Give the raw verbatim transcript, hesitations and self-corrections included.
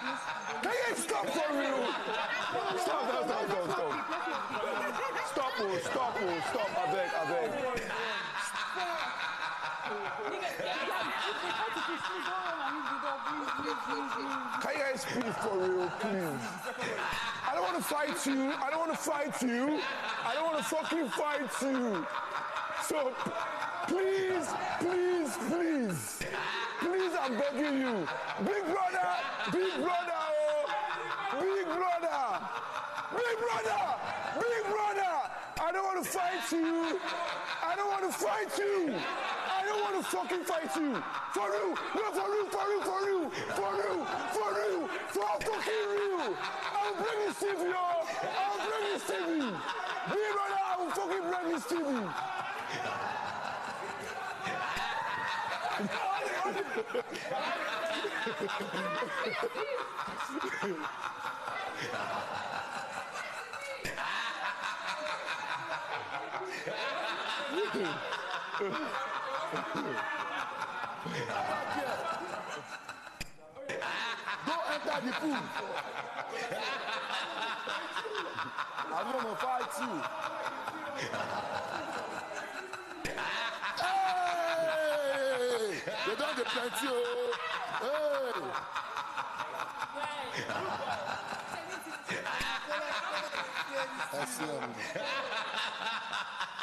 Can you stop for real? Stop, stop, stop, stop, stop. Stop, oh, stop, oh, stop, I beg, I beg. Can you guys please for real, please? I don't want to fight you. I don't want to fight you. I don't want to fucking fight you. So, please, please, please. Please, I'm begging you. Big brother, big brother, oh. Big brother. Big brother, big brother. I don't want to fight you. I don't want to fight you. I don't want to fucking fight you. For real, no, for real, for real, for real, for real, for real, for fucking real. I'll bring you Stevie, yo. I'll bring you Stevie. Big brother, I will fucking bring you Stevie. Don't enter the pool. I'm gonna fight you. Hey! They don't get plenty. Hey! I see him.